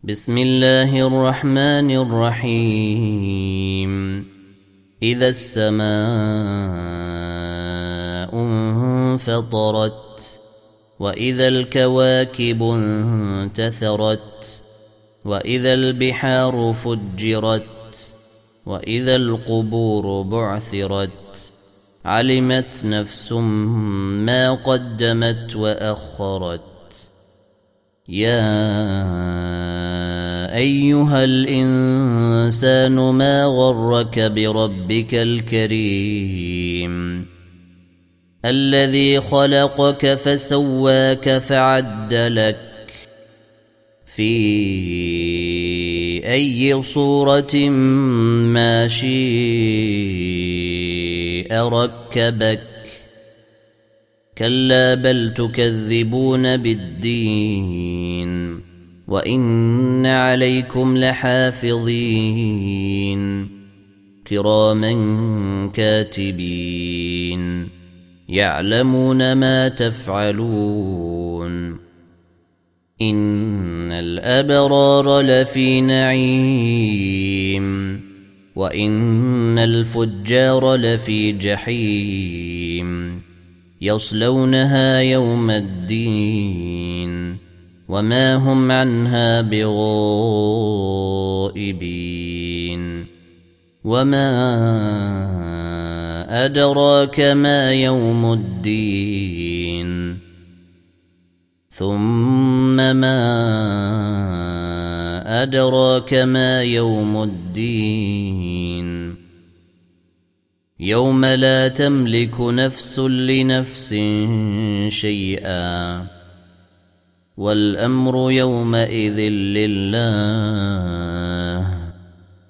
بسم الله الرحمن الرحيم. إذا السماء انفطرت وإذا الكواكب انتثرت وإذا البحار فجرت وإذا القبور بعثرت علمت نفس ما قدمت وأخرت. يا أيها الإنسان ما غرك بربك الكريم الذي خلقك فسواك فعدلك في أي صورة ما شاء ركبك. كلا بل تكذبون بالدين وإن عليكم لحافظين كراما كاتبين يعلمون ما تفعلون. إن الأبرار لفي نعيم وإن الفجار لفي جحيم يصلونها يوم الدين وما هم عنها بغائبين. وما أدراك ما يوم الدين ثم ما أدراك ما يوم الدين يوم لا تملك نفس لنفس شيئا والأمر يومئذ لله.